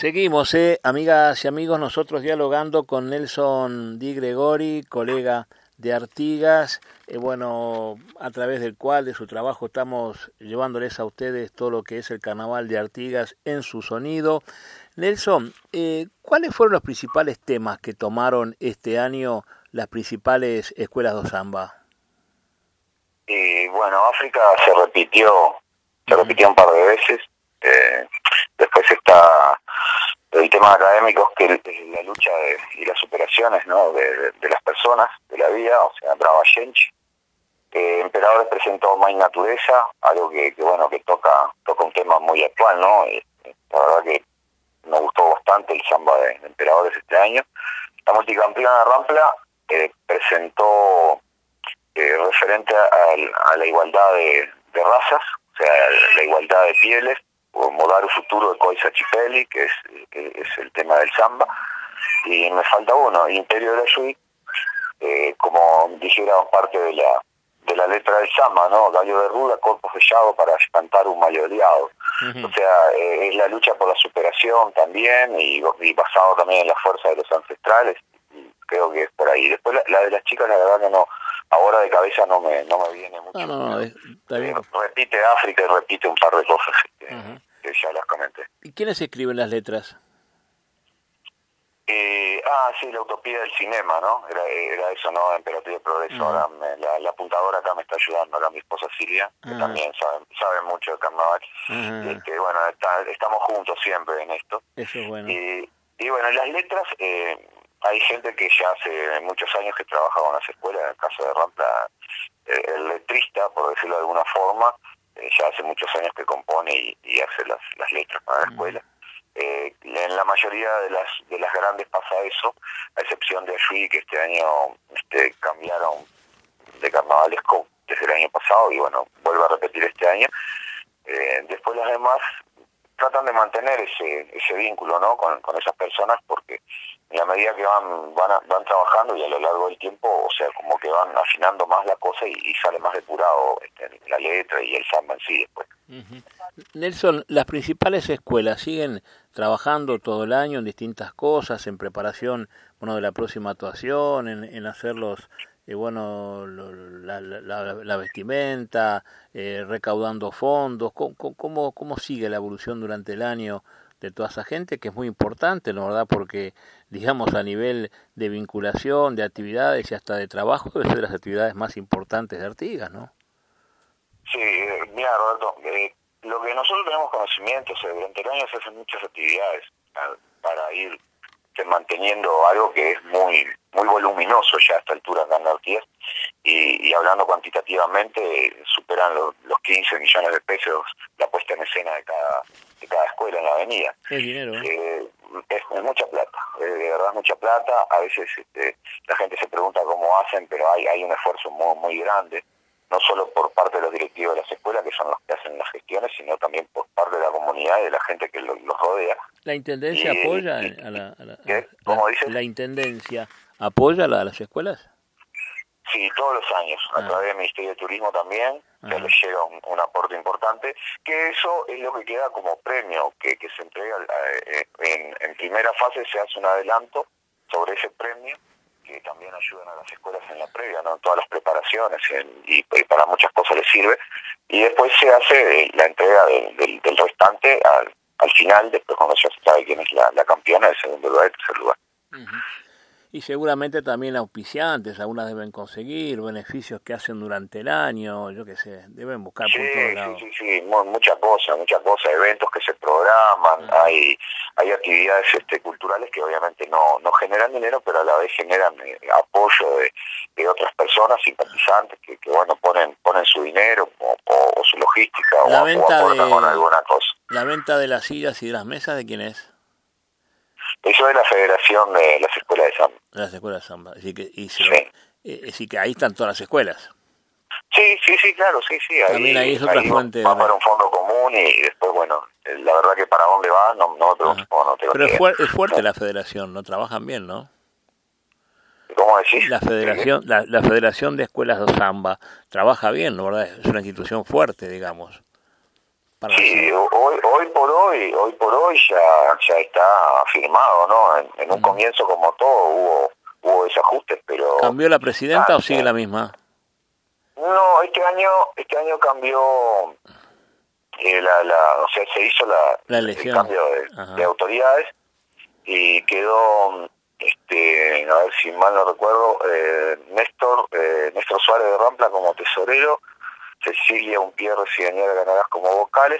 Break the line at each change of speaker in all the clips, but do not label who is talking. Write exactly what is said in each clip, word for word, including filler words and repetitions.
Seguimos, eh, amigas y amigos, nosotros dialogando con Nelson Di Gregori, colega de Artigas, eh, bueno, a través del cual, de su trabajo, estamos llevándoles a ustedes todo lo que es el Carnaval de Artigas en su sonido. Nelson, eh, ¿cuáles fueron los principales temas que tomaron este año las principales escuelas de samba?
Y bueno, África se repitió, se repitió un par de veces. Eh, después está el tema académico, que es la lucha de, y las superaciones, ¿no? de, de, de las personas, de la vida, o sea, Brava Gente. Eh, Emperadores presentó Mai Natureza, algo que, que bueno, que toca toca un tema muy actual, ¿no? Y, la verdad que me gustó bastante el samba de, de Emperadores este año. La multicampeona Rampla eh, presentó eh, referente a, a la igualdad de, de razas, o sea, la igualdad de pieles, o Modaru Futuro de Coisa Chipelli, que es, que es el tema del samba. Y me falta uno, Imperio de la Yui, eh, como dijera parte de la de la letra del samba, ¿no? Gallo de ruda, cuerpo sellado para espantar un mayoreado. Uh-huh. O sea, eh, es la lucha por la superación también, y, y basado también en la fuerza de los ancestrales. Y creo que es por ahí. Después la, la de las chicas, la verdad que no, ahora de cabeza no me no me viene mucho.
No, no, no, está bien.
Eh, repite África y repite un par de cosas que, uh-huh. que ya las comenté.
¿Y quiénes escriben las letras?
Eh, ah, sí, la utopía del cinema, ¿no? Era, era eso, ¿no? Emperatriz de Progreso. Uh-huh. Ahora me, la, la apuntadora acá me está ayudando, acá mi esposa Silvia, que uh-huh. también sabe, sabe mucho de carnaval. Uh-huh. Y que, bueno, está, estamos juntos siempre en esto.
Eso es bueno.
Y, y bueno, las letras, eh, hay gente que ya hace muchos años que trabaja con las escuelas, en el caso de Rampla, eh, el letrista, por decirlo de alguna forma, eh, ya hace muchos años que compone y, y hace las, las letras para la uh-huh. escuela. Eh, en la mayoría de las de las grandes pasa eso, a excepción de Ayui, que este año este, cambiaron de carnavalesco desde el año pasado y bueno, vuelve a repetir este año. Eh, después las demás tratan de mantener ese ese vínculo, ¿no? con, con esas personas, porque a medida que van van a, van trabajando y a lo largo del tiempo, o sea, como que van afinando más la cosa y, y sale más depurado este, la letra y el samba en sí después.
Uh-huh. Nelson, las principales escuelas siguen trabajando todo el año en distintas cosas, en preparación, bueno, de la próxima actuación, en, en hacer los, eh, bueno, lo, la, la, la vestimenta, eh, recaudando fondos. ¿Cómo, cómo, ¿Cómo sigue la evolución durante el año de toda esa gente? Que es muy importante, ¿no? ¿Verdad? Porque, digamos, a nivel de vinculación, de actividades y hasta de trabajo, debe ser de las actividades más importantes de Artigas, ¿no?
Sí, mira, Roberto, eh, lo que nosotros tenemos conocimiento, o sea, durante el año se hacen muchas actividades para, para ir que, manteniendo algo que es muy muy voluminoso ya a esta altura acá en Artigas, y, y hablando cuantitativamente, eh, superan los, los quince millones de pesos la puesta en escena de cada de cada escuela en la avenida.
Es dinero, ¿eh?
Eh, es, es mucha plata, eh, de verdad mucha plata. A veces este, la gente se pregunta cómo hacen, pero hay hay un esfuerzo muy, muy grande, no solo por parte de los directivos de las escuelas, que son los que hacen las gestiones, sino también por parte de la comunidad y de la gente que los, los rodea.
¿La Intendencia
y,
apoya
y,
a la... A la
¿qué?
A,
¿Cómo
la,
dices?
¿La Intendencia apoya a, la, a las escuelas?
Sí, todos los años, a
ah.
través del Ministerio de Turismo también, que les llega un, un aporte importante, que eso es lo que queda como premio, que, que se entrega eh, en, en primera fase, se hace un adelanto sobre ese premio, que también ayudan a las escuelas en la previa, ¿no? En todas las preparaciones, en, y, y para muchas cosas les sirve, y después se hace la entrega de, de, del restante al, al final, después cuando ya se sabe quién es la, la campeona, el segundo lugar y el tercer lugar.
Uh-huh. Y seguramente también auspiciantes, algunas deben conseguir beneficios que hacen durante el año, yo qué sé, deben buscar
sí,
por todos lados.
Sí, sí, sí, mucha cosa, mucha cosa, eventos que se programan, uh-huh. hay hay actividades este, culturales que obviamente no no generan dinero, pero a la vez generan eh, apoyo de, de otras personas, simpatizantes, que, que bueno, ponen ponen su dinero o, o, o su logística
la
o,
venta
o aportan
de,
con alguna cosa.
¿La venta de las sillas y de las mesas de quién es?
Eso es la Federación de las Escuelas de Samba.
Las escuelas de Samba. Así que, y se
sí.
Lo, eh, así que ahí están todas las escuelas.
Sí, sí, sí, claro, sí, sí. Ahí,
también ahí es otra
ahí
fuente.
Va, va para un fondo común y después, bueno, la verdad que para dónde va, no, no, te, no te lo
Pero es, fu- es fuerte ¿no? La federación, ¿no? Trabajan bien, ¿no?
¿Cómo decís?
La federación, la, la Federación de Escuelas de Samba trabaja bien, ¿no? ¿Verdad? Es una institución fuerte, digamos. Para
sí, hoy, hoy por hoy, hoy por hoy ya, ya está firmado, ¿no? En, en un uh-huh. comienzo, como todo, hubo, hubo desajustes, pero...
¿Cambió la presidenta ah, o sigue eh, la misma?
No, este año, este año cambió, eh, la, la, o sea, se hizo la,
la
el cambio de, de autoridades y quedó, este, a ver si mal no recuerdo, eh, Néstor, eh, Néstor Suárez de Rampla como tesorero, Cecilia Umpierre Cidañera de Canadá como vocales,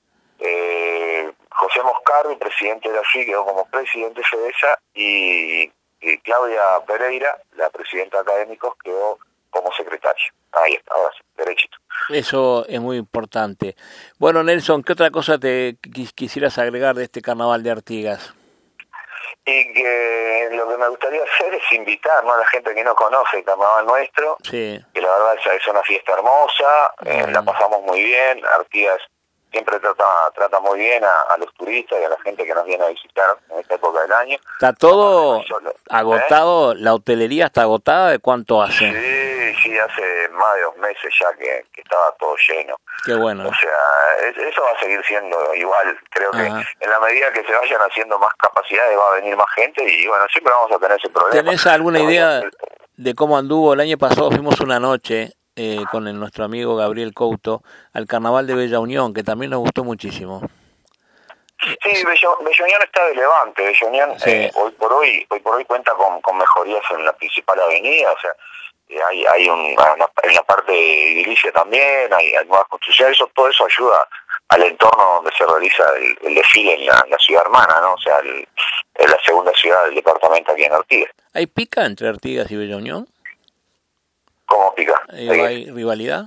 eh, José Moscardi, presidente de la F I, quedó como presidente de FEDESA, y, y Claudia Pereira, la presidenta de académicos, quedó como secretaria. Ahí está, ahora sí, derechito.
Eso es muy importante. Bueno, Nelson, ¿qué otra cosa te quisieras agregar de este carnaval de Artigas?
Y que lo que me gustaría hacer es invitar, ¿no?, a la gente que no conoce el carnaval nuestro,
sí.
que la verdad es, es una fiesta hermosa, mm. eh, la pasamos muy bien. Artigas siempre trata trata muy bien a, a los turistas y a la gente que nos viene a visitar en esta época del año.
¿Está todo solo, agotado? ¿Eh? ¿La hotelería está agotada? ¿De cuánto hace?
Sí, sí, hace más de dos meses ya que, que estaba todo lleno.
Qué bueno.
O sea, es, eso va a seguir siendo igual. Creo que Ajá. en la medida que se vayan haciendo más capacidades va a venir más gente y bueno, siempre vamos a tener ese problema.
¿Tenés alguna Pero, idea bueno, de cómo anduvo? El año pasado fuimos una noche eh, con el, nuestro amigo Gabriel Couto al Carnaval de Bella Unión, que también nos gustó muchísimo.
Sí, Bello, Bella Unión está de levante. Bella Unión sí. eh, hoy por hoy hoy por hoy cuenta con, con mejorías en la principal avenida, o sea, eh, hay hay un, una, en la parte de edilicia también, hay, hay nuevas construcciones, eso, todo eso ayuda al entorno donde se realiza el, el desfile en la, en la ciudad hermana, ¿no? O sea, el, en la segunda ciudad del departamento aquí en Artigas.
¿Hay pica entre Artigas y Bella Unión?
¿Cómo pica?
¿Hay, ¿Hay rivalidad?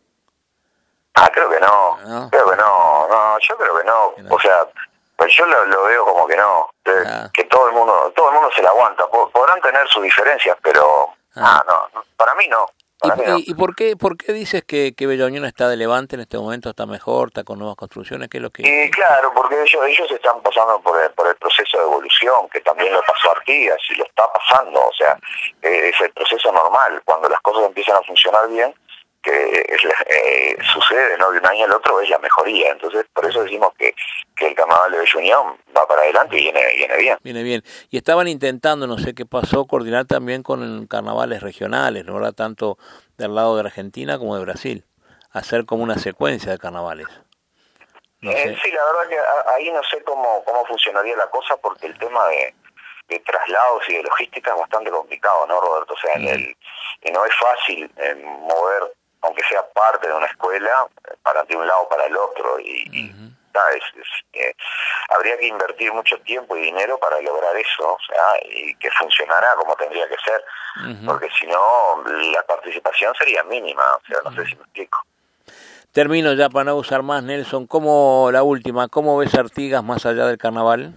Ah, creo que no, no, creo que no, no, yo creo que no, que no. O sea, pues yo lo, lo veo como que no, que, ah. que todo el mundo, todo el mundo se la aguanta, podrán tener sus diferencias, pero ah. ah, no, para mí no. Para
¿Y,
mí no.
¿Y, y por qué, por qué dices que, que Bella Unión está de levante en este momento, está mejor, está con nuevas construcciones? ¿Qué es lo que?
Y claro, porque ellos ellos están pasando por el, por el proceso de evolución, que también lo pasó a Artigas y lo está pasando, o sea, eh, es el proceso normal, cuando las cosas empiezan a funcionar bien, que es, eh, sucede, ¿no?, de un año al otro es la mejoría. Entonces, por eso decimos que, que el carnaval de Bella Unión va para adelante y viene, viene bien.
Viene bien. Y estaban intentando, no sé qué pasó, coordinar también con carnavales regionales, ¿no?, ¿verdad?, tanto del lado de Argentina como de Brasil, hacer como una secuencia de carnavales.
No eh, sé. Sí, la verdad que ahí no sé cómo, cómo funcionaría la cosa, porque el tema de, de traslados y de logística es bastante complicado, ¿no, Roberto? O sea, mm. el, el, no es fácil eh, mover, aunque sea parte de una escuela, para de un lado o para el otro, y, uh-huh. y es, es, eh, habría que invertir mucho tiempo y dinero para lograr eso, o sea, y que funcionara como tendría que ser, uh-huh. porque si no, la participación sería mínima, o sea, no uh-huh. sé si me explico.
Termino ya para no usar más, Nelson, ¿cómo, la última, cómo ves Artigas más allá del carnaval?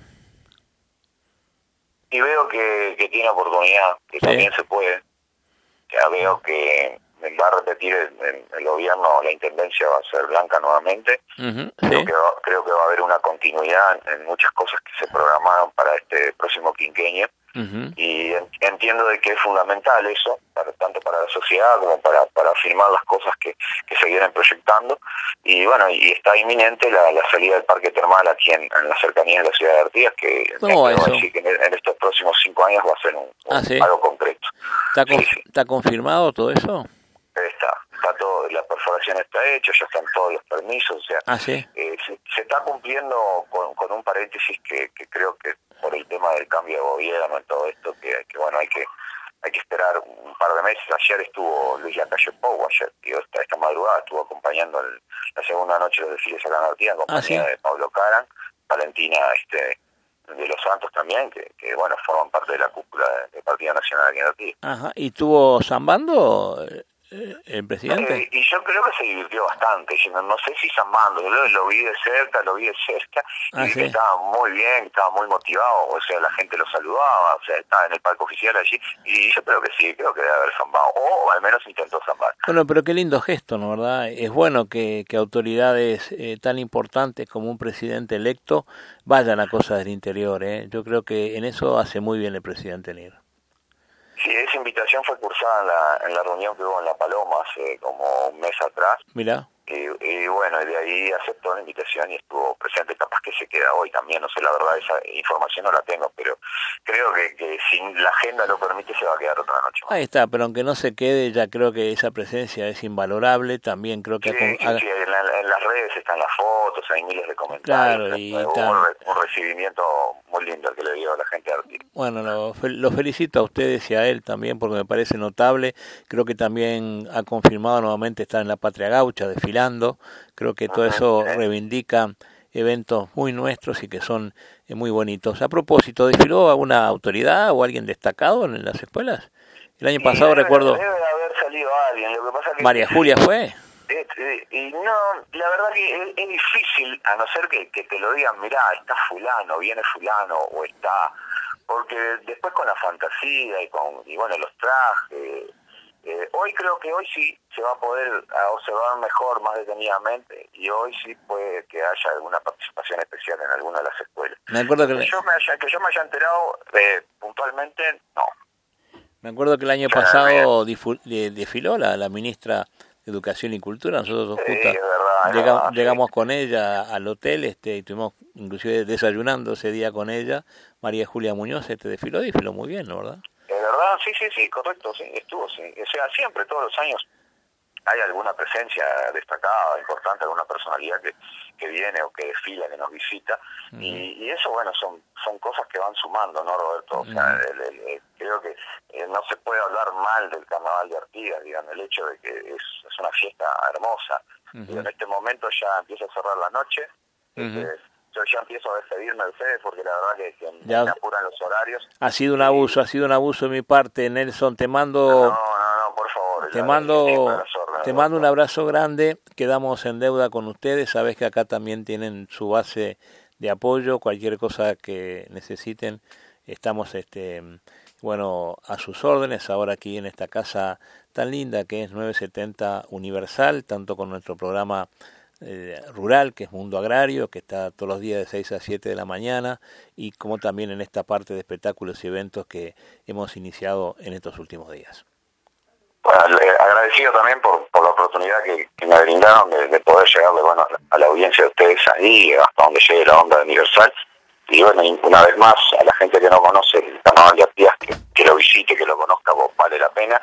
Y veo que, que tiene oportunidad, que ¿Sí? también se puede, ya veo que va a repetir el, el, el gobierno, la intendencia va a ser blanca nuevamente. Uh-huh, creo, ¿sí? que va, creo que va a haber una continuidad en, en muchas cosas que se programaron para este próximo quinquenio. Uh-huh. Y en, entiendo de que es fundamental eso, para, tanto para la sociedad como para, para afirmar las cosas que, que se vienen proyectando. Y bueno, y está inminente la, la salida del parque termal aquí en, en la cercanía de la ciudad de Artigas, que,
¿Cómo va eso?
Decir que en, en estos próximos cinco años va a ser un, un,
ah, ¿sí?
algo concreto.
¿Está, con, sí, sí. ¿Está confirmado todo eso?
Está, está todo, la perforación está hecha, ya están todos los permisos, o sea,
¿Ah, sí?
eh, se, se está cumpliendo con, con un paréntesis que, que creo que por el tema del cambio de gobierno y todo esto, que, que bueno, hay que hay que esperar un par de meses. Ayer estuvo Luis Lacalle Pou, ayer, digo, esta, esta madrugada estuvo acompañando el, la segunda noche de los desfiles acá en Artigas, en compañía ¿Ah, sí? de Pablo Caran, Valentina este de los Santos también, que, que bueno, forman parte de la cúpula del Partido Nacional aquí en Artigas.
Ajá, ¿y tuvo zambando el presidente?
Eh, y yo creo que se divirtió bastante, yo no, no sé si zambando, yo lo, lo vi de cerca, lo vi de cerca, y ah, vi ¿sí? que estaba muy bien, estaba muy motivado, o sea, la gente lo saludaba, o sea, estaba en el palco oficial allí, y yo creo que sí, creo que debe haber zambado, o al menos intentó zambar.
Bueno, pero qué lindo gesto, ¿no, verdad? Es bueno que, que autoridades eh, tan importantes como un presidente electo vayan a cosas del interior, ¿eh? Yo creo que en eso hace muy bien el presidente en ir.
Sí, esa invitación fue cursada en la, en la reunión que hubo en La Paloma hace como un mes atrás.
Mirá.
Y, y bueno, y de ahí aceptó la invitación y estuvo presente. Capaz que se queda hoy también, no sé, la verdad esa información no la tengo, pero creo que, que si la agenda lo permite se va a quedar otra noche más.
Ahí está, pero aunque no se quede, ya creo que esa presencia es invalorable. También creo que...
Sí,
ha,
sí,
ha,
sí, en, la, en las redes están las fotos, hay miles de comentarios.
Claro, y
Hubo
tal.
un, un recibimiento muy lindo que le dio a la gente de Artigas.
Bueno, lo, lo felicito a ustedes y a él también porque me parece notable. Creo que también ha confirmado nuevamente estar en la Patria Gaucha desfilando. Creo que todo eso reivindica eventos muy nuestros y que son eh, muy bonitos. A propósito, ¿desfiló alguna autoridad o alguien destacado en las escuelas? El año pasado
debe,
recuerdo...
Debe haber salido alguien, lo que pasa que...
María Julia fue.
Eh, eh, y no, la verdad que es, es difícil, a no ser que, que te lo digan, mirá, está fulano, viene fulano, o está... Porque después con la fantasía y con y bueno los trajes, eh, hoy creo que hoy sí se va a poder observar mejor, más detenidamente, y hoy sí puede que haya alguna participación especial en alguna de las escuelas.
Me acuerdo que,
que, yo, me haya, que yo me haya enterado eh, puntualmente, no.
Me acuerdo que el año pasado desfiló la, la ministra de Educación y Cultura, nosotros
sí,
justo
es verdad,
llegamos,
verdad,
llegamos
sí.
con ella al hotel, este, y estuvimos inclusive desayunando ese día con ella. María Julia Muñoz este desfiló, desfiló muy bien, ¿no, verdad?
Es verdad, sí, sí, sí, correcto, sí, estuvo, sí. O sea, siempre, todos los años, hay alguna presencia destacada, importante, alguna personalidad que, que viene o que desfila, que nos visita, uh-huh. y, y eso, bueno, son son cosas que van sumando, ¿no, Roberto? O sea, uh-huh. el, el, el, creo que eh, no se puede hablar mal del Carnaval de Artigas, digamos, el hecho de que es, es una fiesta hermosa, uh-huh. y en este momento ya empieza a cerrar la noche, uh-huh. este, yo ya empiezo a despedirme de ustedes porque la verdad que, que
ya
me apuran los horarios.
Ha sido un abuso, y... ha sido un abuso de mi parte, Nelson, te mando...
No, no, no, por favor.
Te mando, te mando un abrazo grande, quedamos en deuda con ustedes, sabes que acá también tienen su base de apoyo, cualquier cosa que necesiten, estamos este bueno a sus órdenes, ahora aquí en esta casa tan linda que es nueve setenta Universal, tanto con nuestro programa eh, rural, que es Mundo Agrario, que está todos los días de seis a siete de la mañana, y como también en esta parte de espectáculos y eventos que hemos iniciado en estos últimos días.
Bueno, agradecido también por, por la oportunidad que, que me brindaron de, de poder llegarle bueno, a la audiencia de ustedes ahí, hasta donde llegue la onda de Universal. Y bueno, una vez más, a la gente que no conoce el Carnaval de Artigas, que, que lo visite, que lo conozca, vale la pena.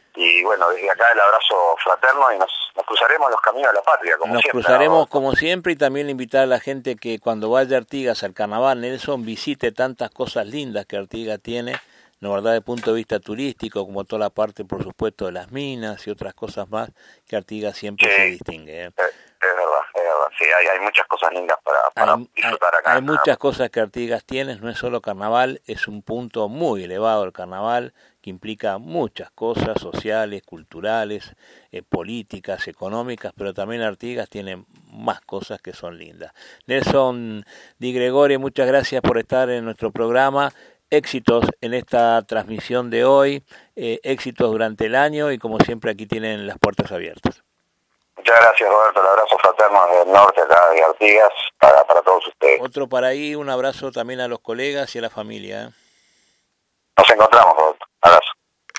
Y bueno, desde acá el abrazo fraterno y nos, nos cruzaremos los caminos de la patria, como
nos
siempre.
Nos cruzaremos
¿no?
como siempre, y también invitar a la gente que cuando vaya a Artigas al Carnaval, Nelson, visite tantas cosas lindas que Artigas tiene, ¿no, verdad? Desde el punto de vista turístico, como toda la parte, por supuesto, de las minas y otras cosas más, que Artigas siempre
sí,
se distingue. ¿eh?
Es, es verdad, es verdad. Sí, hay, hay muchas cosas lindas para, para
hay,
disfrutar
hay,
acá.
Hay muchas cosas que Artigas tiene, no es solo carnaval, es un punto muy elevado el carnaval, que implica muchas cosas sociales, culturales, eh, políticas, económicas, pero también Artigas tiene más cosas que son lindas. Nelson Di Gregorio, muchas gracias por estar en nuestro programa. Éxitos en esta transmisión de hoy, eh, éxitos durante el año y como siempre aquí tienen las puertas abiertas.
Muchas gracias, Roberto, el abrazo fraterno desde el norte acá de Artigas para, para todos ustedes.
Otro para ahí, un abrazo también a los colegas y a la familia. ¿eh?
Nos encontramos, Roberto. Abrazo.